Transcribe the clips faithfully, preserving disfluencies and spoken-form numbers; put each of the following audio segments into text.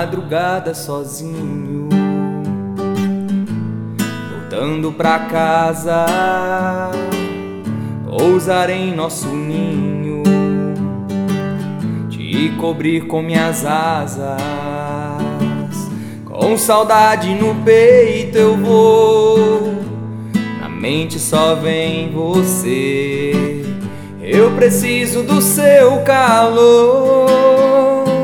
madrugada sozinho, voltando pra casa, pousar em nosso ninho, te cobrir com minhas asas. Com saudade no peito eu vou, na mente só vem você. Eu preciso do seu calor.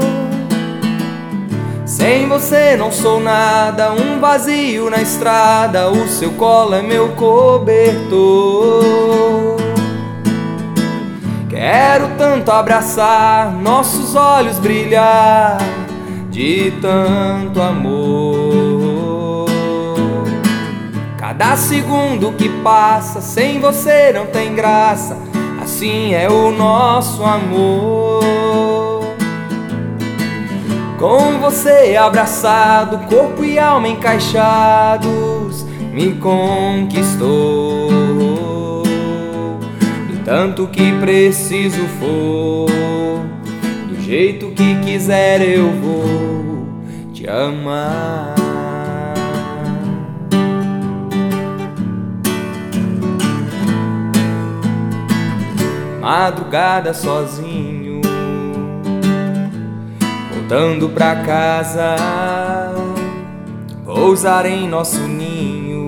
Sem você não sou nada, um vazio na estrada. O seu colo é meu cobertor. Quero tanto abraçar, nossos olhos brilhar de tanto amor. Cada segundo que passa sem você não tem graça, assim é o nosso amor. Com você abraçado, corpo e alma encaixados, me conquistou. Do tanto que preciso for, do jeito que quiser eu vou te amar. Madrugada sozinho, voltando pra casa, pousar em nosso ninho,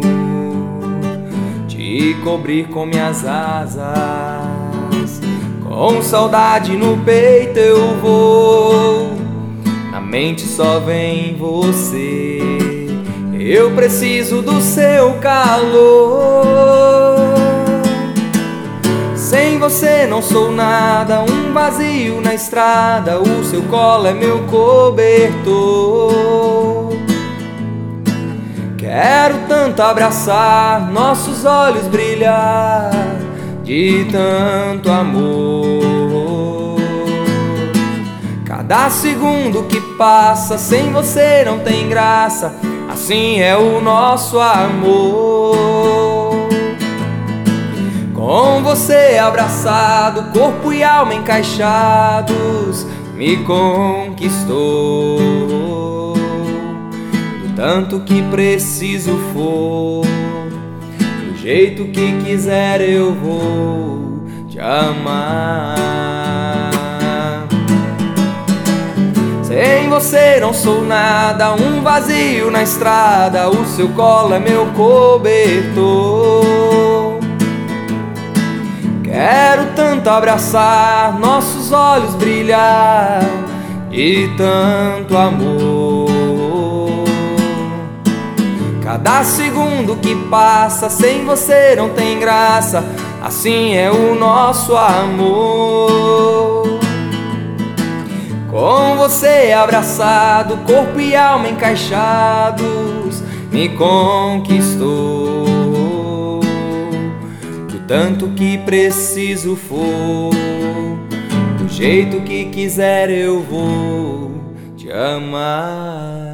te cobrir com minhas asas. Com saudade no peito eu vou, na mente só vem você. Eu preciso do seu calor. Sem você não sou nada, um vazio na estrada. O seu colo é meu cobertor. Quero tanto abraçar, nossos olhos brilhar de tanto amor. Cada segundo que passa sem você não tem graça, assim é o nosso amor. Com você abraçado, corpo e alma encaixados, me conquistou. Do tanto que preciso for, do jeito que quiser eu vou te amar. Sem você não sou nada, um vazio na estrada. O seu colo é meu cobertor. Quero tanto abraçar, nossos olhos brilhar de tanto amor. Cada segundo que passa sem você não tem graça, assim é o nosso amor. Com você abraçado, corpo e alma encaixados, me conquistou. Tanto que preciso for, do jeito que quiser eu vou te amar.